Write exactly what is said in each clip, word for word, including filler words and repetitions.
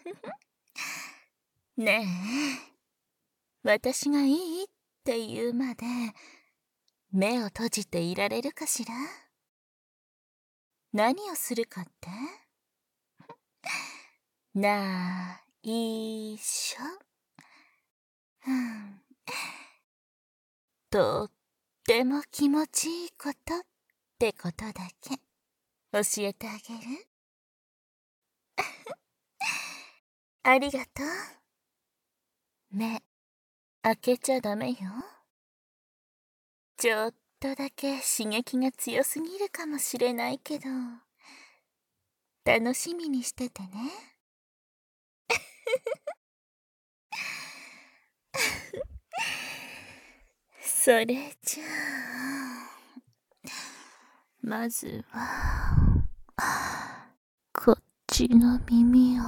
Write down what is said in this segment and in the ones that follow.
ねえ、私がいいって言うまで目を閉じていられるかしら？何をするかって？ないしょ。うん、とっても気持ちいいことってことだけ教えてあげる。ありがとう。目開けちゃダメよ。ちょっとだけ刺激が強すぎるかもしれないけど、楽しみにしててね。それじゃあ、まずはこっちの耳を。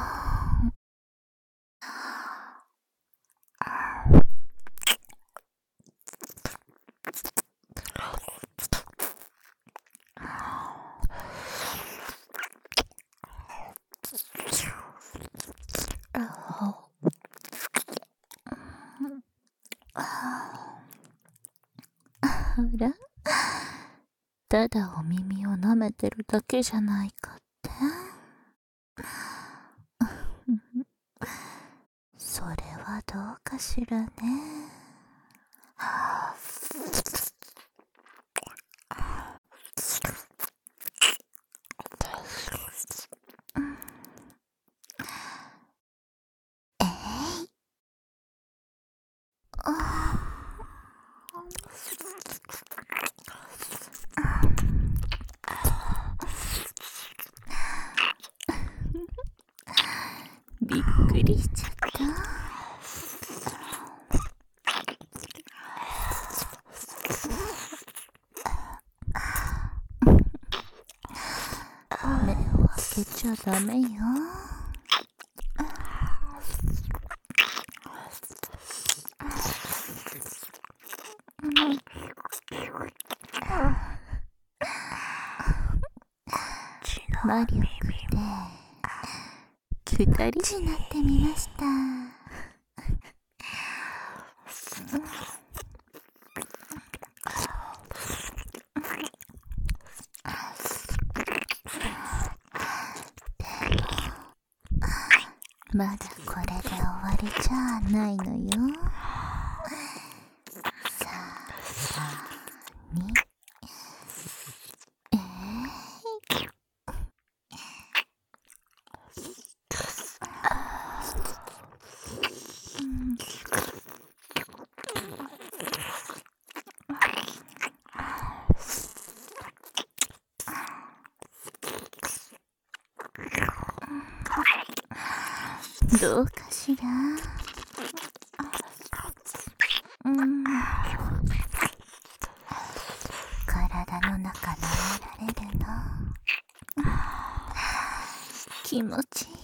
あら、ただお耳を舐めてるだけじゃないかって？それはどうかしらね。えい、びっくりしちゃった。目を開けちゃダメよ。魔力で二人になってみました。まだこれで終わりじゃないのよ。さん、に、えい、どうかしら？うん、体の中舐められるの気持ちいい？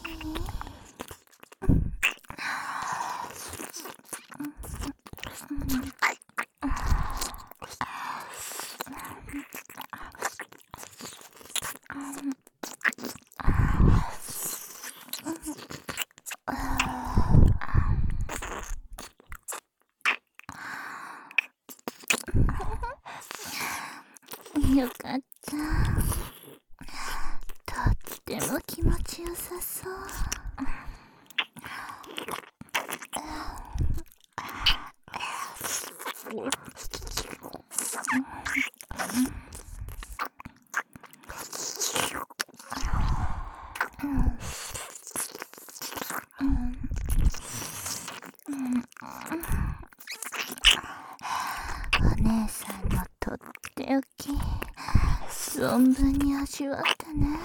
よかった。とっても気持ちよさそう。お姉さんのとっておき存分に味わったね。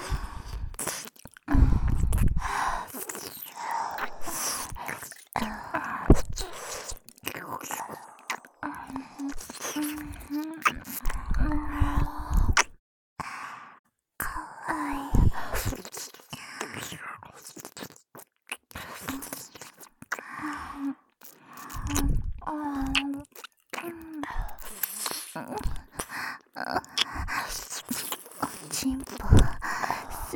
かわいい。おちんぽ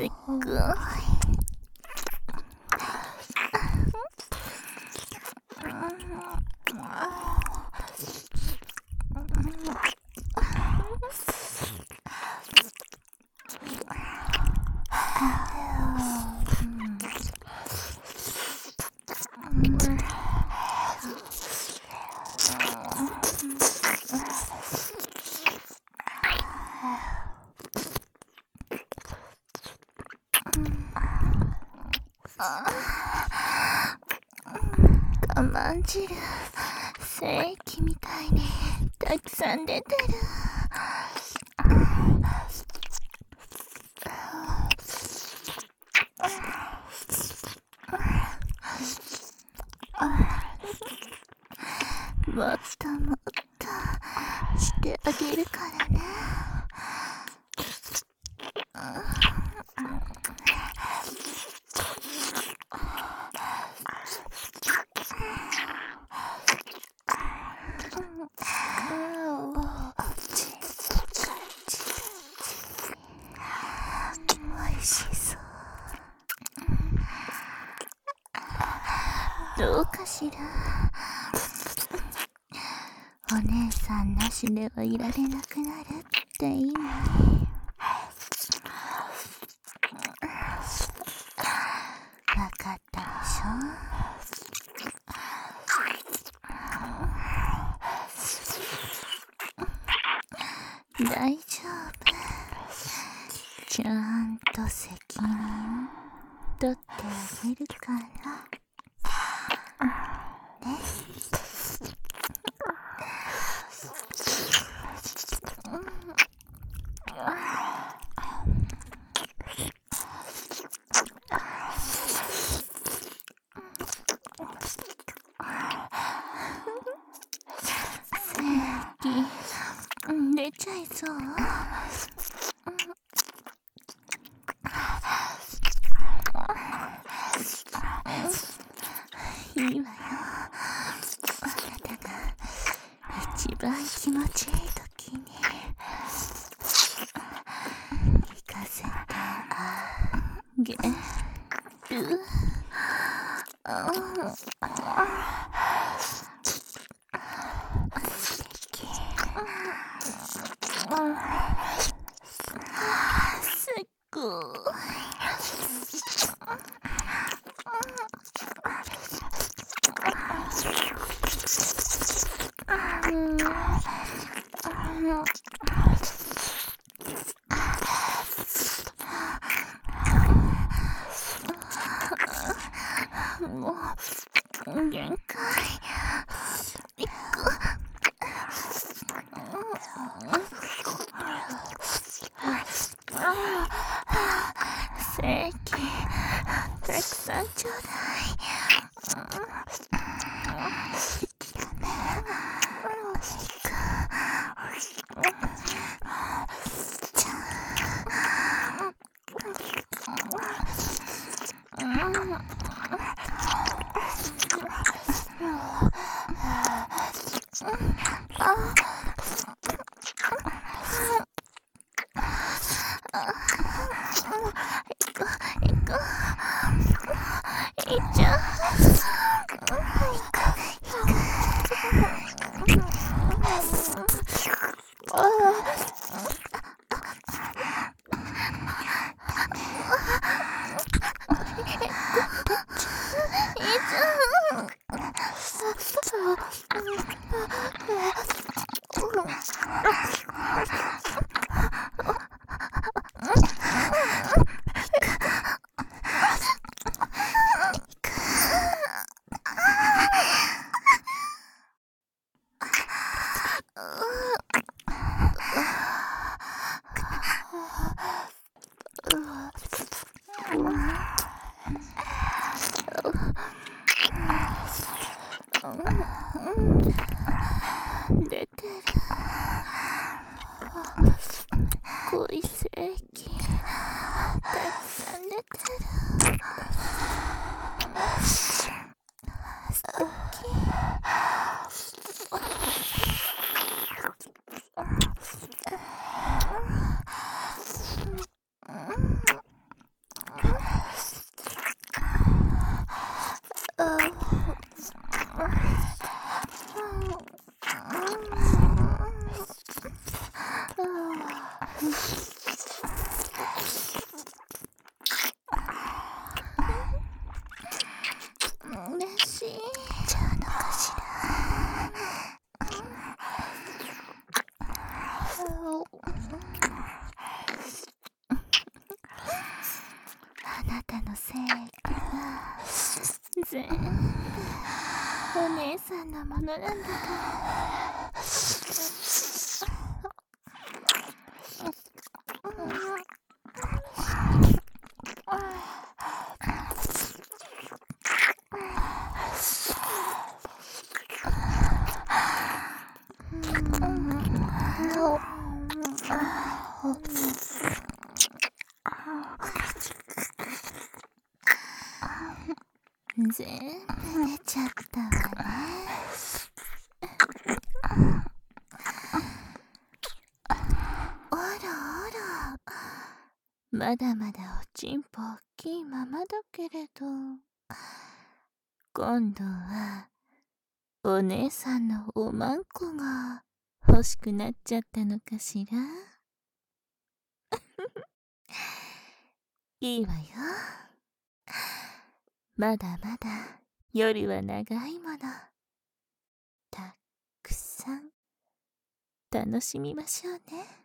我慢汁精液みたいにたくさん出てる。もっともっとしてあげるからね。おいしそう。どうかしら。お姉さんなしではいられなくなるって意味。わかったでしょ。大丈夫。ちゃんと責任取ってあげるから。ね。出ちゃいそう。いいわよ。あなたが一番気持ちいい時に行かせてあげる。すっごい。もう限界。精液たくさんちょうだい。いっちゃう。 全部お姉さんのものなんだから。全部出ちゃったわね。あらあら、まだまだおちんぽ大きいままだけれど、今度はお姉さんのおまんこが欲しくなっちゃったのかしら。いいわよ。まだまだ夜は長いもの。たくさん楽しみましょうね。